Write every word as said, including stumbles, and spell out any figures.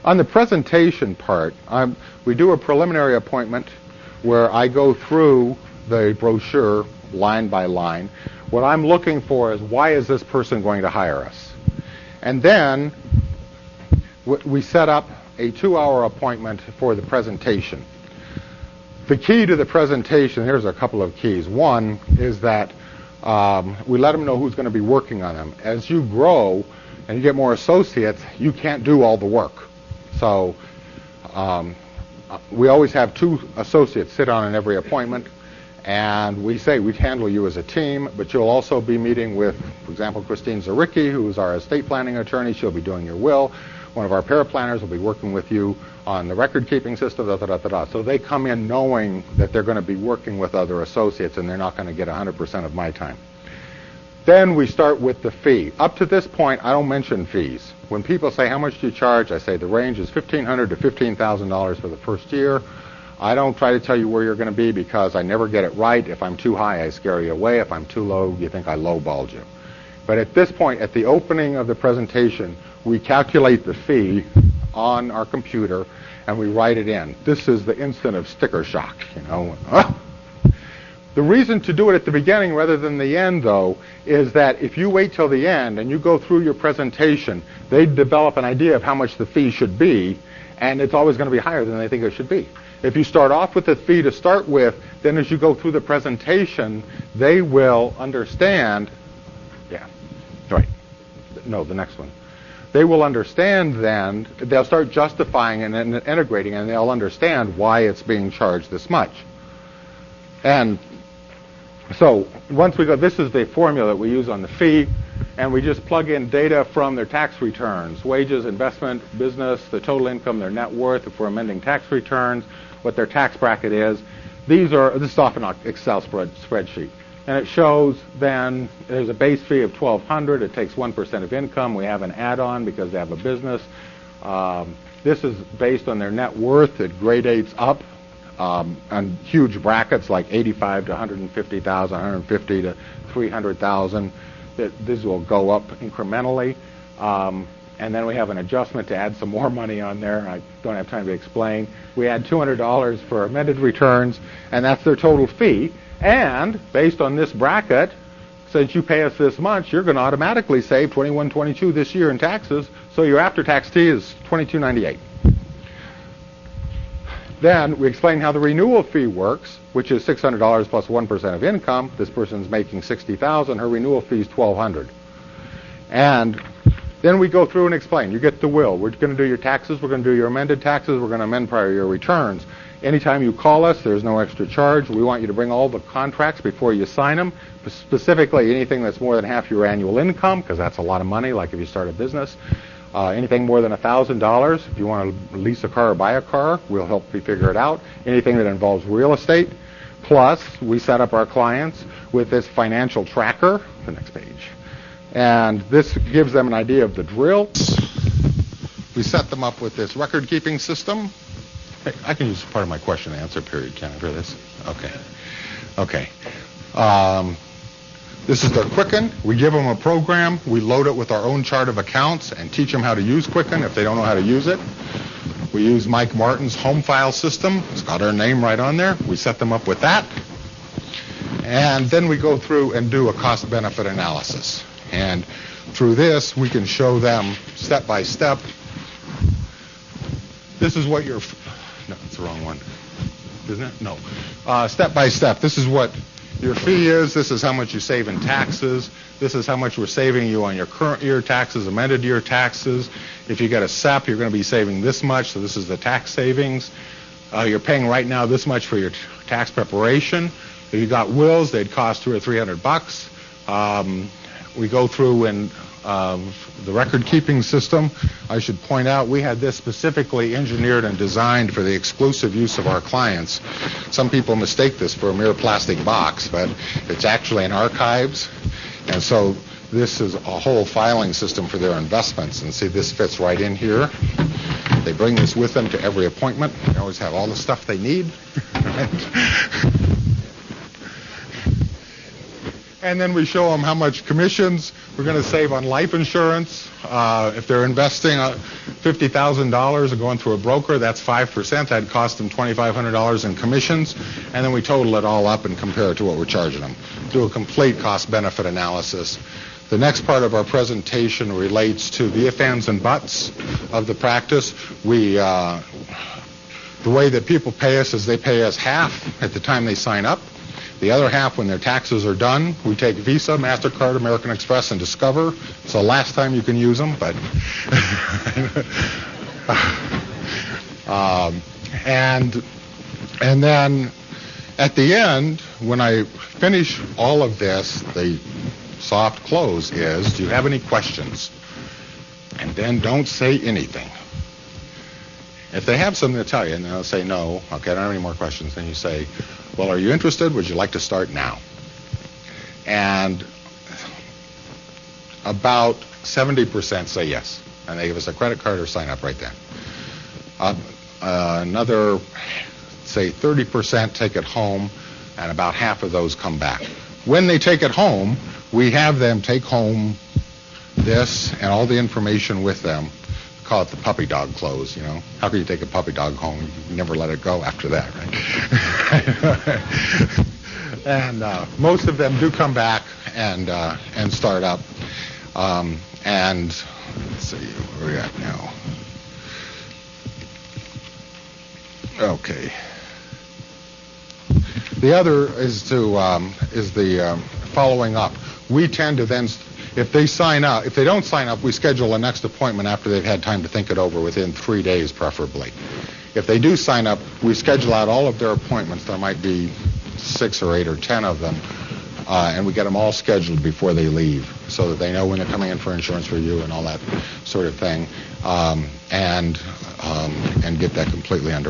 On the presentation part, I'm, we do a preliminary appointment where I go through the brochure line by line. What I'm looking for is, why is this person going to hire us? And then w- we set up a two-hour appointment for the presentation. The key to the presentation, here's a couple of keys. One is that um, we let them know who's going to be working on them. As you grow and you get more associates, you can't do all the work. So um, we always have two associates sit on in every appointment, and we say we handle you as a team, but you'll also be meeting with, for example, Christine Zaricki, who is our estate planning attorney. She'll be doing your will. One of our paraplanners will be working with you on the record-keeping system, da, da, da, da, da. So they come in knowing that they're going to be working with other associates, and they're not going to get one hundred percent of my time. Then we start with the fee. Up to this point, I don't mention fees. When people say, how much do you charge? I say the range is fifteen hundred dollars to fifteen thousand dollars for the first year. I don't try to tell you where you're going to be because I never get it right. If I'm too high, I scare you away. If I'm too low, you think I lowballed you. But at this point, at the opening of the presentation, we calculate the fee on our computer and we write it in. This is the instant of sticker shock, you know. The reason to do it at the beginning rather than the end, though, is that if you wait till the end and you go through your presentation, they develop an idea of how much the fee should be, and it's always going to be higher than they think it should be. If you start off with the fee to start with, then as you go through the presentation, they will understand. Yeah, right. No, the next one. They will understand then, they'll start justifying and, and integrating, and they'll understand why it's being charged this much. And so once we go, this is the formula that we use on the fee, and we just plug in data from their tax returns, wages, investment, business, the total income, their net worth, if we're amending tax returns, what their tax bracket is. These are, this is often an Excel spread, spreadsheet. And it shows then there's a base fee of twelve hundred dollars. It takes one percent of income. We have an add-on because they have a business. Um, this is based on their net worth. It gradates up um, on huge brackets like eighty-five to one hundred fifty thousand, one hundred fifty to three hundred thousand. These will go up incrementally. Um, and then we have an adjustment to add some more money on there. I don't have time to explain. We add two hundred dollars for amended returns, and that's their total fee. And based on this bracket, since you pay us this much, you're going to automatically save twenty-one twenty-two this year in taxes, so your after-tax fee is twenty-two ninety-eight. Then we explain how the renewal fee works, which is six hundred dollars plus one percent of income. This person's making sixty thousand dollars. Her renewal fee is twelve hundred dollars. And then we go through and explain. You get the will. We're going to do your taxes. We're going to do your amended taxes. We're going to amend prior year returns. Anytime you call us, there's no extra charge. We want you to bring all the contracts before you sign them, specifically anything that's more than half your annual income, because that's a lot of money, like if you start a business. Uh, anything more than one thousand dollars, if you want to lease a car or buy a car, we'll help you figure it out. Anything that involves real estate. Plus, we set up our clients with this financial tracker, the next page. And this gives them an idea of the drill. We set them up with this record-keeping system. I can use part of my question and answer period, can I, for this? Okay. Okay. Um, this is their Quicken. We give them a program. We load it with our own chart of accounts and teach them how to use Quicken if they don't know how to use it. We use Mike Martin's home file system. It's got our name right on there. We set them up with that. And then we go through and do a cost-benefit analysis. And through this, we can show them step by step. This is what your... No, it's the wrong one. Isn't it? No. Uh, step by step. This is what your fee is. This is how much you save in taxes. This is how much we're saving you on your current year taxes, amended year taxes. If you get a S E P, you're going to be saving this much. So this is the tax savings. Uh, you're paying right now this much for your t- tax preparation. If you got wills, they'd cost two or three hundred bucks. Um, we go through and um, the record-keeping system. I should point out we had this specifically engineered and designed for the exclusive use of our clients. Some people mistake this for a mere plastic box, but it's actually an archives. And so this is a whole filing system for their investments. And see, this fits right in here. They bring this with them to every appointment. They always have all the stuff they need. And then we show them how much commissions we're going to save on life insurance, Uh, if they're investing uh, fifty thousand dollars and going through a broker, that's five percent. That'd cost them twenty-five hundred dollars in commissions. And then we total it all up and compare it to what we're charging them. Do a complete cost-benefit analysis. The next part of our presentation relates to the ifs, ands, and buts of the practice. We, uh, the way that people pay us is they pay us half at the time they sign up. The other half, when their taxes are done, we take Visa, MasterCard, American Express, and Discover. It's the last time you can use them, but... um, and, and then at the end, when I finish all of this, the soft close is, do you have any questions? And then don't say anything. If they have something to tell you, and they'll say no, okay, I don't have any more questions, then you say, well, are you interested? Would you like to start now? And about seventy percent say yes, and they give us a credit card or sign up right then. Uh, uh, another, say, thirty percent take it home, and about half of those come back. When they take it home, we have them take home this and all the information with them. Call it the puppy dog close, you know. How can you take a puppy dog home? You never let it go after that, right? And uh, most of them do come back and uh, and start up. Um, and let's see, where are we at now? Okay. The other is to um, is the um, following up. We tend to then, if they sign up, if they don't sign up, we schedule a next appointment after they've had time to think it over, within three days preferably. If they do sign up, we schedule out all of their appointments. There might be six or eight or ten of them, uh, and we get them all scheduled before they leave, so that they know when they're coming in for insurance review and all that sort of thing, um, and um, and get that completely under